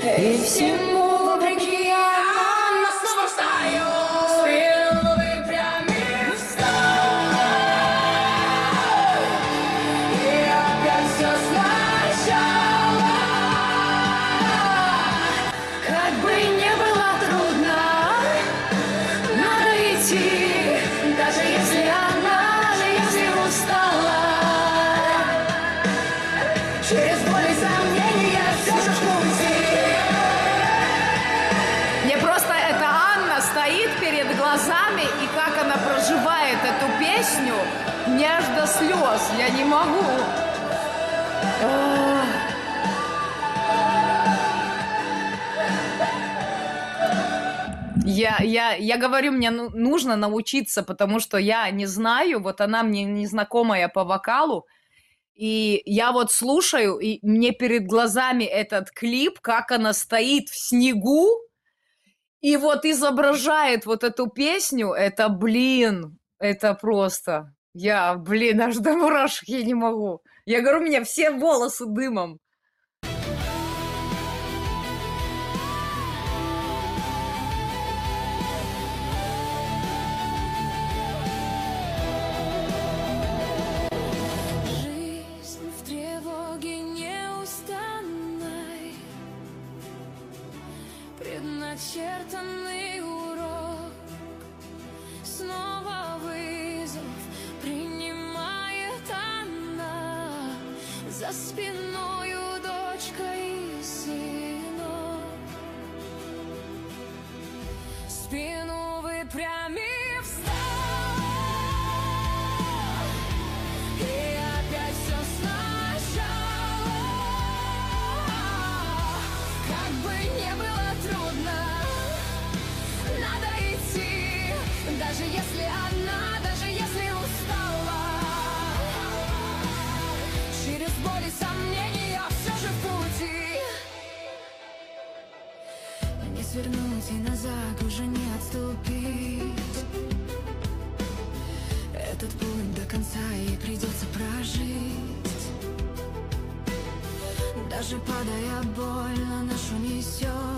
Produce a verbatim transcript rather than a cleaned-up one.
И всему вопреки я снова встаю, спину выпрямив, встаю, и опять все сначала. Как бы не было трудно, надо идти, даже если она, если устала. Через боль и сомнения все же в пути. Мне просто эта Анна стоит перед глазами, и как она проживает эту песню, мне аж до слез, я не могу. Ах. Я, я, я говорю, мне ну- нужно научиться, потому что я не знаю, вот она мне незнакомая по вокалу, и я вот слушаю, и мне перед глазами этот клип, как она стоит в снегу, и вот изображает вот эту песню, это, блин, это просто, я, блин, аж до мурашек я не могу. Я говорю, у меня все волосы дымом. Жизнь в тревоге неустанной, предначертанный урок, снова вызов принимает она, за спиною дочка и сынок, спину выпрямив, встал, и опять все сначала. Как бы не было трудно, надо идти, даже если она, даже если устала. Через боль и сомнения все же в пути. Не свернуть и назад уже не отступить. Этот путь до конца ей придется прожить. Даже падая, больно нашу несет.